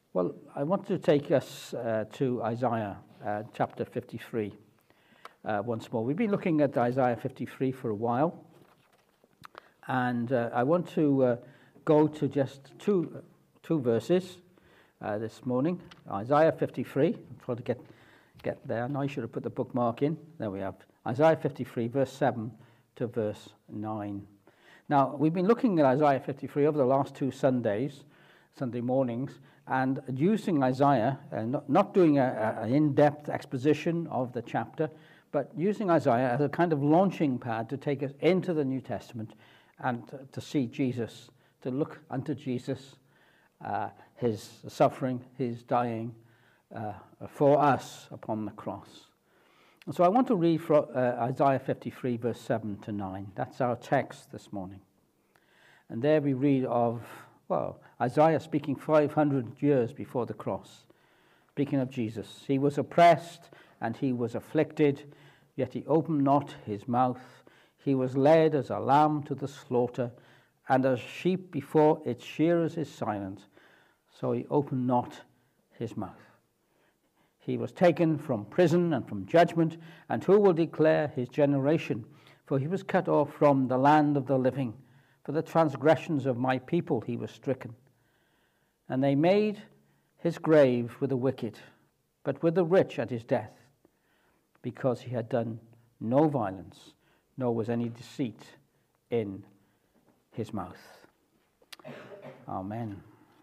Well, I want to take us to Isaiah chapter 53 once more. We've been looking at Isaiah 53 for a while, and I want to go to just two verses this morning. Isaiah 53. I'm trying to get there. Now I should have put the bookmark in. There we have. Isaiah 53, verse 7 to verse 9. Now, we've been looking at Isaiah 53 over the last two Sunday mornings, and using Isaiah, not doing an in-depth exposition of the chapter, but using Isaiah as a kind of launching pad to take us into the New Testament and to see Jesus, to look unto Jesus, his suffering, his dying for us upon the cross. And so I want to read from Isaiah 53, verse 7 to 9. That's our text this morning. And there we read of, Isaiah speaking 500 years before the cross, speaking of Jesus. He was oppressed and he was afflicted, yet he opened not his mouth. He was led as a lamb to the slaughter, and as sheep before its shearers is silent, so he opened not his mouth. He was taken from prison and from judgment, and who will declare his generation? For he was cut off from the land of the living. For the transgressions of my people he was stricken. And they made his grave with the wicked, but with the rich at his death, because he had done no violence, nor was any deceit in his mouth. Amen.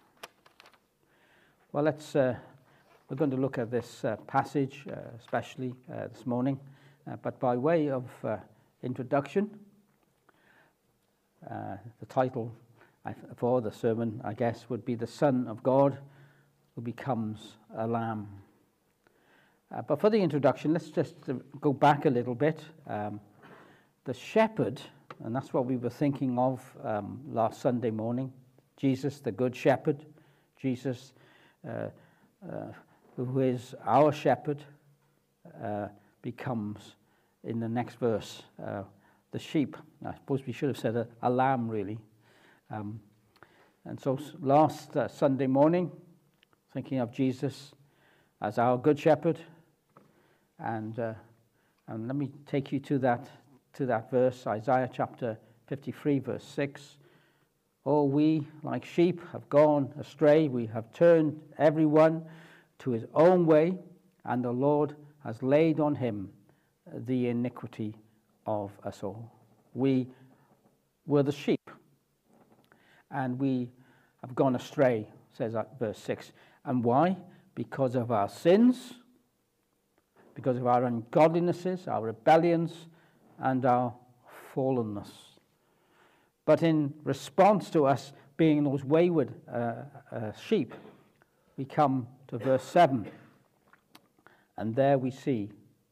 Well, we're going to look at this passage, especially this morning, but by way of introduction, the title for the sermon, I guess, would be The Son of God Who Becomes a Lamb. But for the introduction, let's just go back a little bit. The shepherd, and that's what we were thinking of last Sunday morning, Jesus, the Good Shepherd, Jesus, who is our shepherd, becomes, in the next verse, the sheep. I suppose we should have said a lamb, really. And so last Sunday morning, thinking of Jesus as our good shepherd, and let me take you to that verse, Isaiah chapter 53, verse 6. Oh, we, like sheep, have gone astray. We have turned everyone to his own way, and the Lord has laid on him the iniquity of us all. We were the sheep, and we have gone astray, says verse 6. And why? Because of our sins, because of our ungodlinesses, our rebellions, and our fallenness. But in response to us being those wayward sheep, we come to verse 7, and there we see,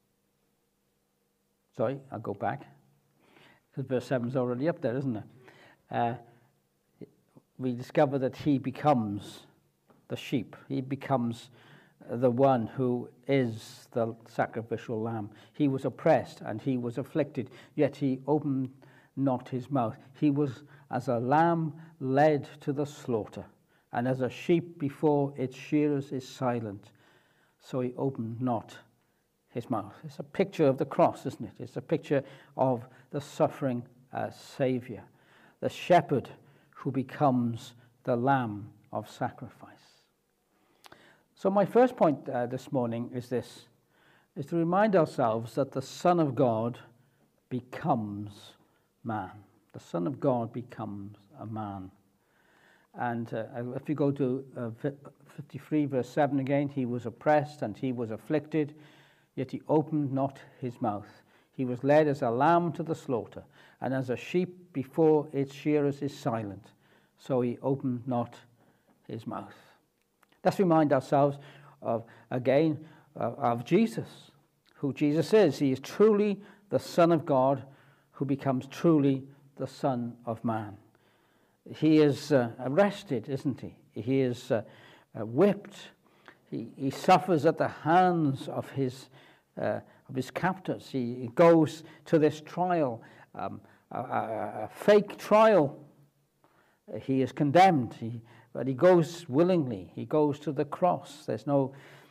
I'll go back, because verse 7 is already up there, isn't it? We discover that he becomes the sheep. He becomes the one who is the sacrificial lamb. He was oppressed and he was afflicted, yet he opened not his mouth. He was as a lamb led to the slaughter, and as a sheep before its shearers is silent, so he opened not his mouth. It's a picture of the cross, isn't it? It's a picture of the suffering Savior, the shepherd who becomes the lamb of sacrifice. So my first point this morning is to remind ourselves that the Son of God becomes man. The Son of God becomes a man. And if you go to 53 verse 7 again, he was oppressed and he was afflicted, yet he opened not his mouth. He was led as a lamb to the slaughter, and as a sheep before its shearers is silent, so he opened not his mouth. Let's remind ourselves of Jesus, who Jesus is. He is truly the Son of God who becomes truly the Son of Man. He is arrested, isn't he? He is whipped. He suffers at the hands of his captors. He goes to this trial, a fake trial, he is condemned, but he goes willingly. He goes to the cross. There's no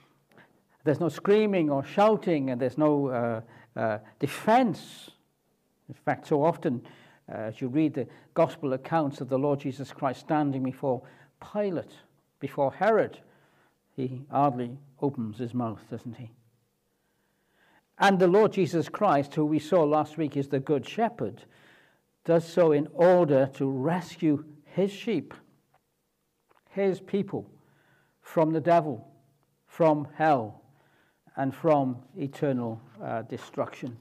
screaming or shouting, and there's no defense. In fact, so often, as you read the gospel accounts of the Lord Jesus Christ standing before Pilate, before Herod, he hardly opens his mouth, doesn't he? And the Lord Jesus Christ, who we saw last week is the Good Shepherd, does so in order to rescue his sheep, his people, from the devil, from hell, and from eternal destruction.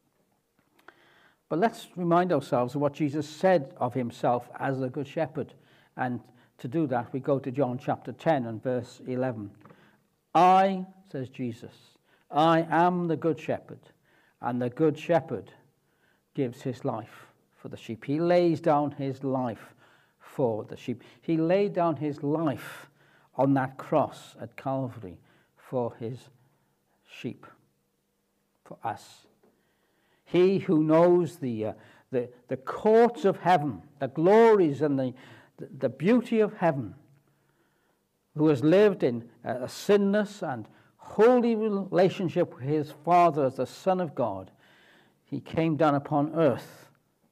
But let's remind ourselves of what Jesus said of himself as the Good Shepherd. And to do that, we go to John chapter 10 and verse 11. I, says Jesus, I am the Good Shepherd, and the Good Shepherd gives his life for the sheep. He lays down his life for the sheep. He laid down his life on that cross at Calvary for his sheep, for us. He who knows the courts of heaven, the glories and the beauty of heaven, who has lived in a sinless and holy relationship with his Father as the Son of God, he came down upon earth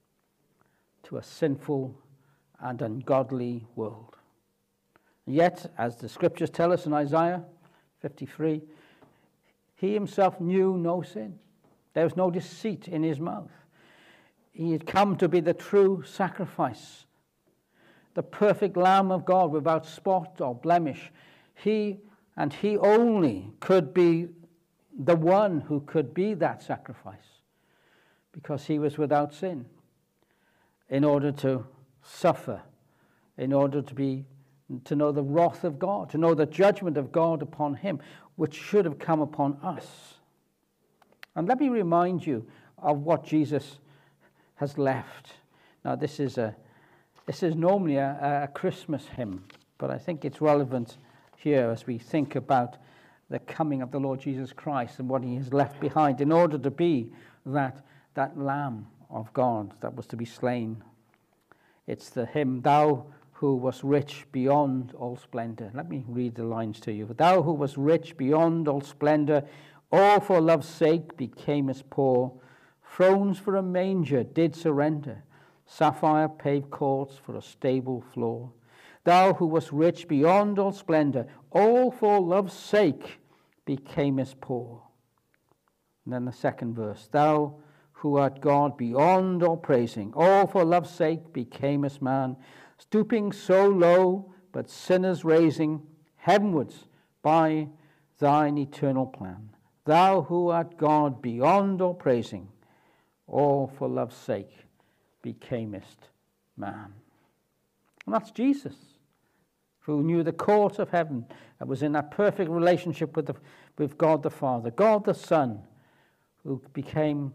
to a sinful and ungodly world. Yet, as the scriptures tell us in Isaiah 53, he himself knew no sin. There was no deceit in his mouth. He had come to be the true sacrifice, the perfect Lamb of God without spot or blemish. He and he only could be the one who could be that sacrifice, because he was without sin, in order to suffer, in order to know the wrath of God, to know the judgment of God upon him, which should have come upon us. And let me remind you of what Jesus has left. Now, this is normally a Christmas hymn, but I think it's relevant here as we think about the coming of the Lord Jesus Christ and what he has left behind in order to be that Lamb of God that was to be slain. It's the hymn, Thou who wast rich beyond all splendor. Let me read the lines to you. Thou who wast rich beyond all splendor, all for love's sake becamest poor. Thrones for a manger did surrender, sapphire paved courts for a stable floor. Thou who wast rich beyond all splendor, all for love's sake becamest poor. And then the second verse, Thou who art God beyond all praising, all for love's sake becamest man, stooping so low, but sinners raising heavenwards by thine eternal plan. Thou who art God beyond all praising, all for love's sake becamest man. And that's Jesus, who knew the court of heaven, and was in that perfect relationship with God the Father, God the Son, who became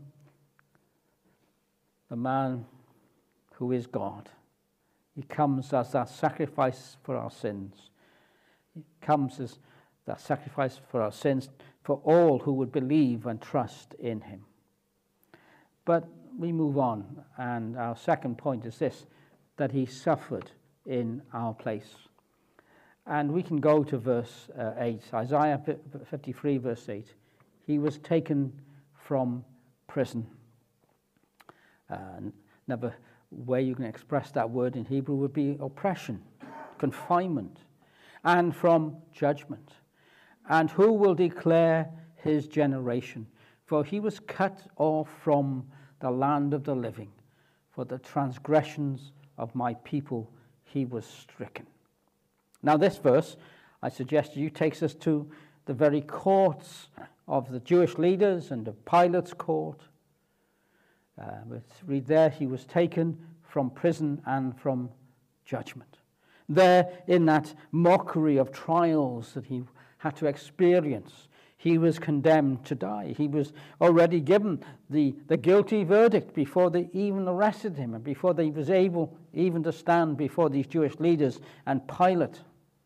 the man who is God. He comes as that sacrifice for our sins. He comes as that sacrifice for our sins for all who would believe and trust in him. But we move on, and our second point is this, that he suffered in our place. And we can go to verse 8, Isaiah 53, verse 8. He was taken from prison. Another way you can express that word in Hebrew would be oppression, confinement, and from judgment. And who will declare his generation? For he was cut off from the land of the living. For the transgressions of my people he was stricken. Now this verse, I suggest to you, takes us to the very courts of the Jewish leaders and of Pilate's court. Let's read there, he was taken from prison and from judgment. There, in that mockery of trials that he had to experience, he was condemned to die. He was already given the guilty verdict before they even arrested him and before they was able even to stand before these Jewish leaders and Pilate.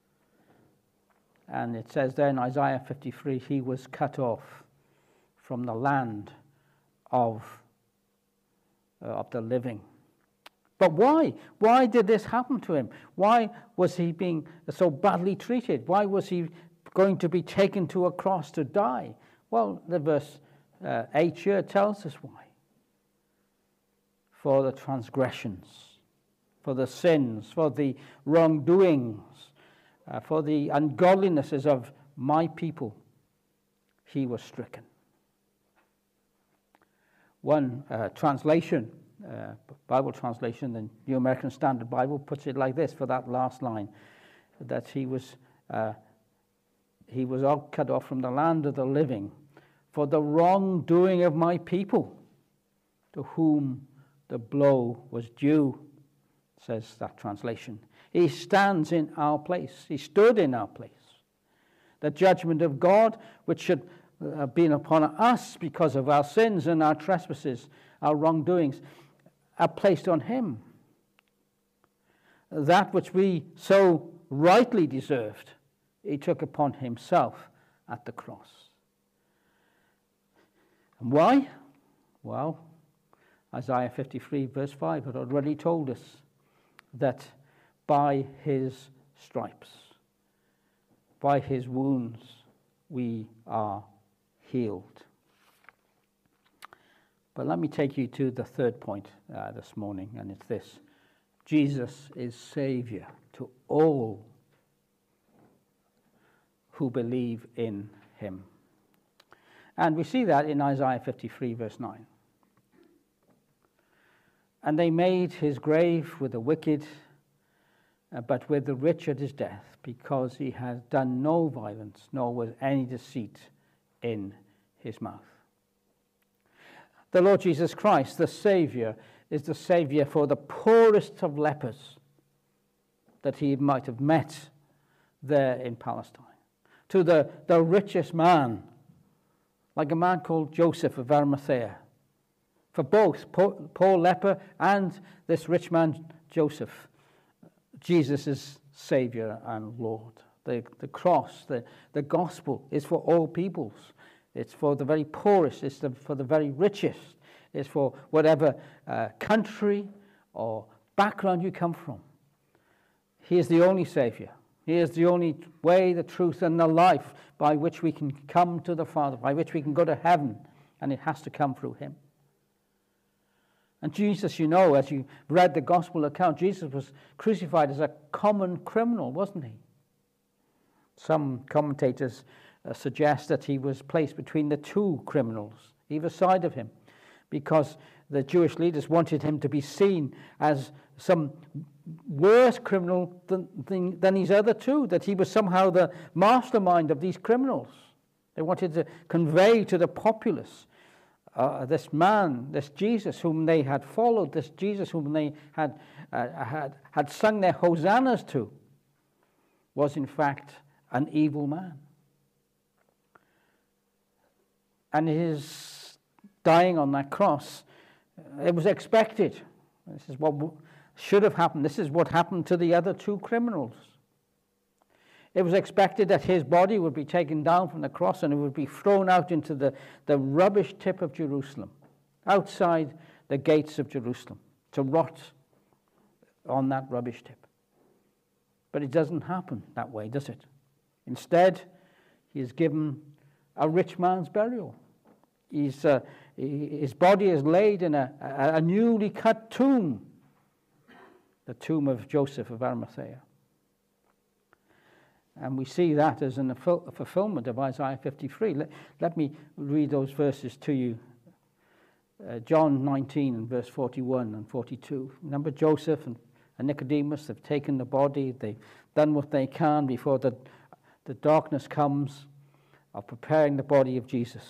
And it says there in Isaiah 53, he was cut off from the land of the living. But why? Why did this happen to him? Why was he being so badly treated? Why was he going to be taken to a cross to die? Well, the verse 8 here tells us why. For the transgressions, for the sins, for the wrongdoings, for the ungodlinesses of my people, he was stricken. One translation, Bible translation, the New American Standard Bible, puts it like this for that last line, that he was all cut off from the land of the living for the wrongdoing of my people, to whom the blow was due, says that translation. He stands in our place. He stood in our place. The judgment of God, which should have been upon us because of our sins and our trespasses, our wrongdoings, are placed on him. That which we so rightly deserved, he took upon himself at the cross. And why? Well, Isaiah 53 verse 5 had already told us that by his stripes, by his wounds, we are healed. But let me take you to the third point this morning, and it's this. Jesus is Savior to all who believe in him. And we see that in Isaiah 53 verse 9. And they made his grave with the wicked, but with the rich at his death, because he had done no violence, nor was any deceit in his mouth. The Lord Jesus Christ, the Savior, is the Savior for the poorest of lepers that he might have met there in Palestine. To the richest man, like a man called Joseph of Arimathea. For both, poor leper and this rich man, Joseph, Jesus is Savior and Lord. The cross, the gospel is for all peoples. It's for the very poorest. It's for the very richest. It's for whatever country or background you come from. He is the only Savior. He is the only way, the truth, and the life by which we can come to the Father, by which we can go to heaven, and it has to come through him. And Jesus, you know, as you read the gospel account, Jesus was crucified as a common criminal, wasn't he? Some commentators suggest that he was placed between the two criminals, either side of him, because the Jewish leaders wanted him to be seen as some worse criminal than these other two, that he was somehow the mastermind of these criminals. They wanted to convey to the populace this man, this Jesus whom they had followed, this Jesus whom they had sung their hosannas to, was in fact an evil man. And his dying on that cross, it was expected. This is what should have happened. This is what happened to the other two criminals. It was expected that his body would be taken down from the cross and it would be thrown out into the rubbish tip of Jerusalem, outside the gates of Jerusalem, to rot on that rubbish tip. But it doesn't happen that way, does it? Instead, he is given a rich man's burial. His body is laid in a newly cut tomb, the tomb of Joseph of Arimathea. And we see that as a fulfillment of Isaiah 53. Let me read those verses to you. John 19 and verse 41 and 42. Remember, Joseph and Nicodemus have taken the body. They've done what they can before the darkness comes of preparing the body of Jesus.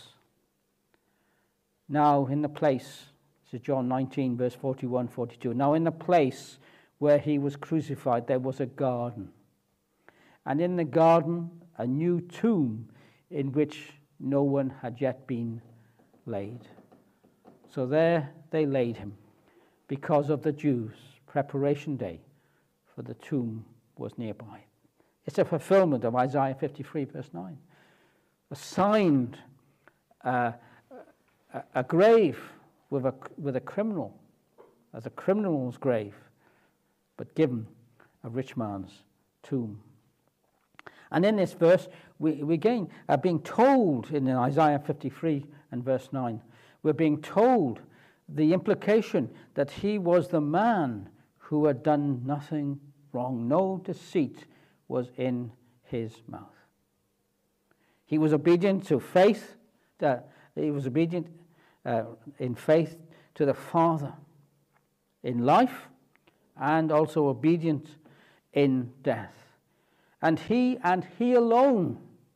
Now in the place, this is John 19 verse 41, 42. Now in the place where he was crucified, there was a garden. And in the garden, a new tomb in which no one had yet been laid. So there they laid him because of the Jews' preparation day, for the tomb was nearby. It's a fulfillment of Isaiah 53 verse 9. Assigned a grave with a criminal as a criminal's grave, but given a rich man's tomb. And in this verse, we again are being told in Isaiah 53 and verse 9, we're being told the implication that he was the man who had done nothing wrong. No deceit was in his mouth. He was obedient to faith. He was obedient in faith to the Father in life, and also obedient in death. And he alone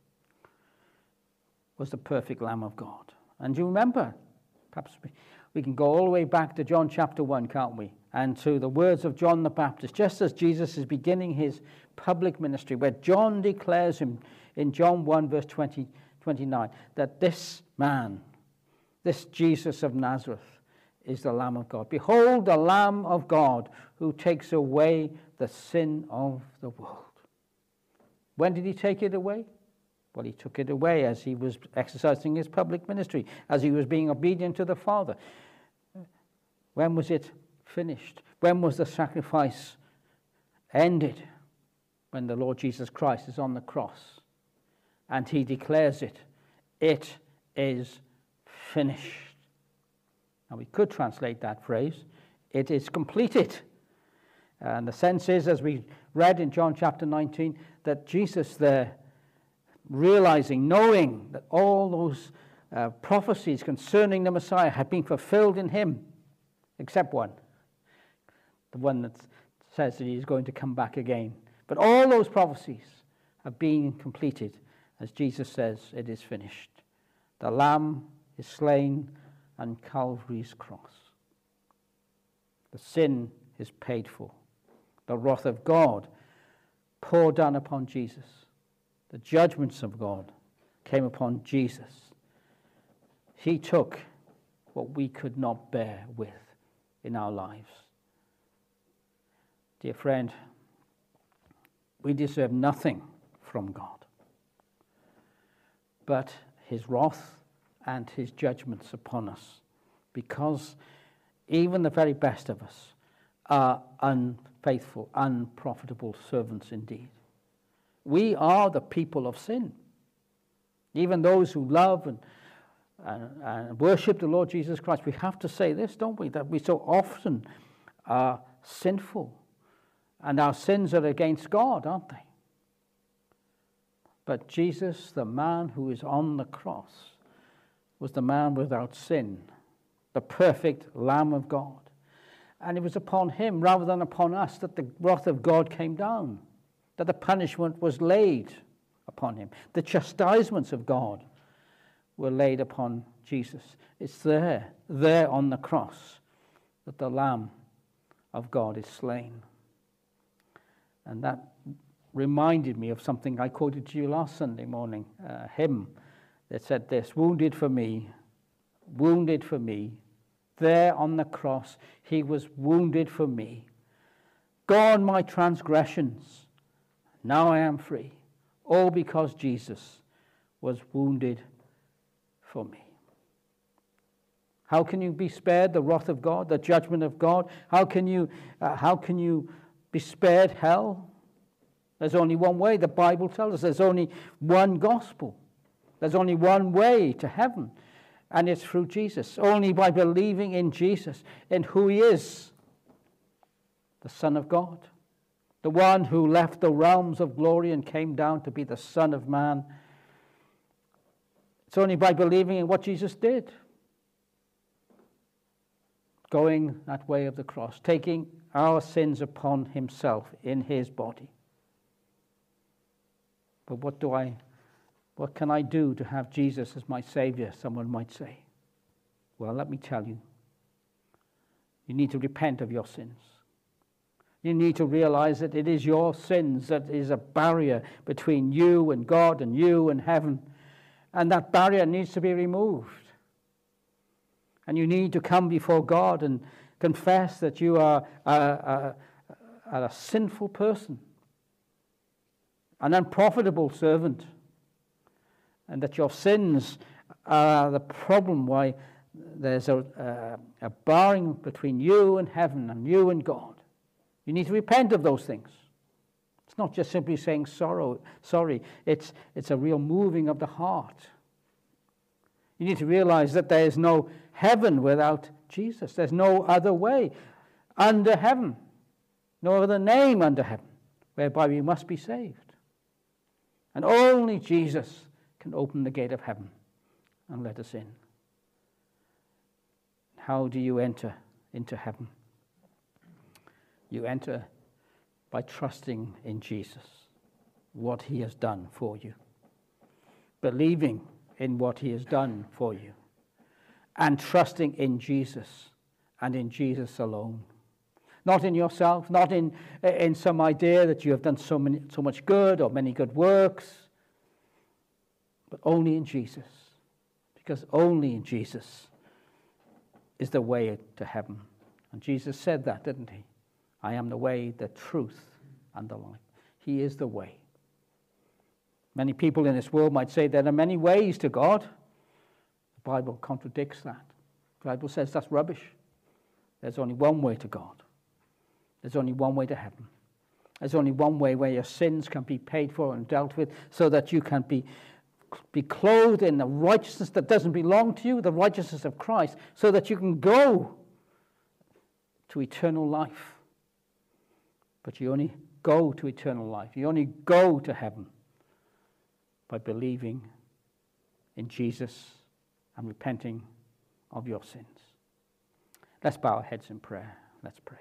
was the perfect Lamb of God. And you remember, perhaps we can go all the way back to John chapter 1, can't we? And to the words of John the Baptist, just as Jesus is beginning his public ministry, where John declares him in John 1, verse 29, that this man, this Jesus of Nazareth, is the Lamb of God. Behold, the Lamb of God who takes away the sin of the world. When did he take it away? Well, he took it away as he was exercising his public ministry, as he was being obedient to the Father. When was it finished? When was the sacrifice ended? When the Lord Jesus Christ is on the cross and he declares it is finished. Now, we could translate that phrase, it is completed. And the sense is, as we read in John chapter 19, that Jesus there, realizing, knowing that all those prophecies concerning the Messiah had been fulfilled in him, except one, the one that says that he's going to come back again. But all those prophecies have been completed, as Jesus says, it is finished. The Lamb is slain on Calvary's cross. The sin is paid for. The wrath of God poured down upon Jesus. The judgments of God came upon Jesus. He took what we could not bear with in our lives. Dear friend, we deserve nothing from God but his wrath and his judgments upon us, because even the very best of us are unfaithful, unprofitable servants indeed. We are the people of sin. Even those who love and worship the Lord Jesus Christ, we have to say this, don't we? That we so often are sinful. And our sins are against God, aren't they? But Jesus, the man who is on the cross, was the man without sin, the perfect Lamb of God. And it was upon him, rather than upon us, that the wrath of God came down, that the punishment was laid upon him. The chastisements of God were laid upon Jesus. It's there on the cross, that the Lamb of God is slain. And that reminded me of something I quoted to you last Sunday morning, a hymn that said this: wounded for me, there on the cross he was wounded for me. Gone my transgressions, now I am free, all because Jesus was wounded for me. How can you be spared the wrath of God, the judgment of God? How can you be spared hell? There's only one way. The Bible tells us there's only one gospel. There's only one way to heaven, and it's through Jesus. Only by believing in Jesus, in who he is, the Son of God, the one who left the realms of glory and came down to be the Son of Man. It's only by believing in what Jesus did, going that way of the cross, taking our sins upon himself in his body. But what can I do to have Jesus as my Savior, someone might say? Well, let me tell you. You need to repent of your sins. You need to realize that it is your sins that is a barrier between you and God and you and heaven. And that barrier needs to be removed. And you need to come before God and confess that you are a sinful person, an unprofitable servant, and that your sins are the problem why there's a barring between you and heaven and you and God. You need to repent of those things. It's not just simply saying sorry. It's a real moving of the heart. You need to realize that there is no heaven without Jesus. There's no other way under heaven, no other name under heaven whereby we must be saved. And only Jesus can open the gate of heaven and let us in. How do you enter into heaven? You enter by trusting in Jesus, what he has done for you, believing in what he has done for you, and trusting in Jesus and in Jesus alone. Not in yourself, not in some idea that you have done so much good or many good works, but only in Jesus, because only in Jesus is the way to heaven. And Jesus said that, didn't he? I am the way, the truth, and the life. He is the way. Many people in this world might say there are many ways to God. The Bible contradicts that. The Bible says that's rubbish. There's only one way to God. There's only one way to heaven. There's only one way where your sins can be paid for and dealt with so that you can be clothed in the righteousness that doesn't belong to you, the righteousness of Christ, so that you can go to eternal life. But you only go to eternal life. You only go to heaven by believing in Jesus and repenting of your sins. Let's bow our heads in prayer. Let's pray.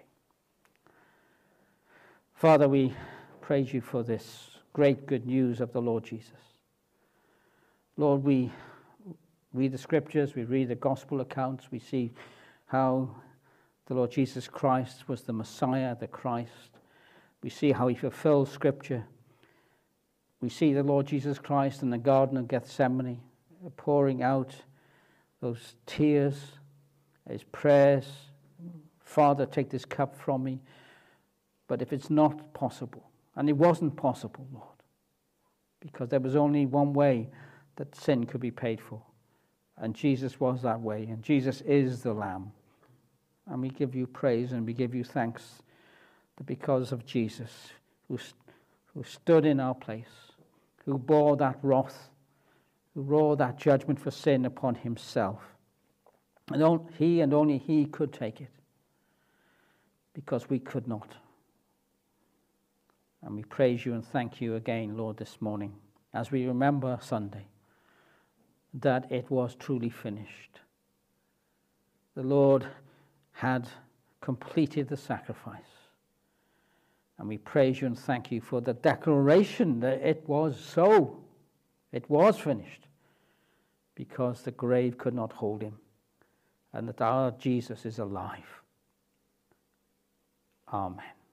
Father, we praise you for this great good news of the Lord Jesus. Lord, we read the scriptures, we read the gospel accounts, we see how the Lord Jesus Christ was the Messiah, the Christ. We see how he fulfilled scripture. We see the Lord Jesus Christ in the Garden of Gethsemane pouring out those tears, his prayers. Father, take this cup from me. But if it's not possible, and it wasn't possible, Lord, because there was only one way that sin could be paid for, and Jesus was that way, and Jesus is the Lamb. And we give you praise and we give you thanks that because of Jesus, who stood in our place, who bore that wrath, who bore that judgment for sin upon himself, and only he could take it, because we could not. And we praise you and thank you again, Lord, this morning, as we remember Sunday, that it was truly finished. The Lord had completed the sacrifice. And we praise you and thank you for the declaration that it was so. It was finished, because the grave could not hold him, and that our Jesus is alive. Amen.